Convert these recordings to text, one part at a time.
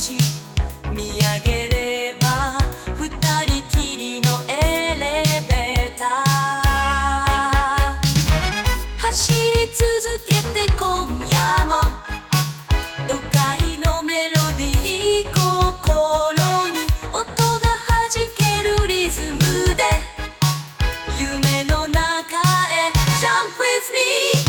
星見上げれば二人きりのエレベーター走り続けて今夜も都会のメロディー心に音が弾けるリズムで夢の中へ Jump with me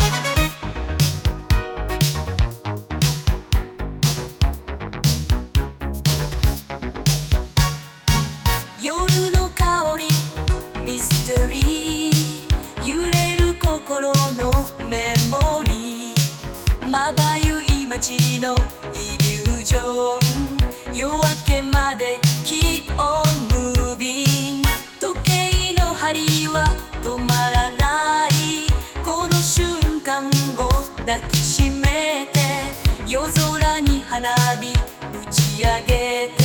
夜の香りミステリー揺れる心のメモリーまばゆい街のイリュージョン夜明けまで Keep on moving 時計の針は止まらないこの瞬間を抱きしめて夜空に花火打ち上げて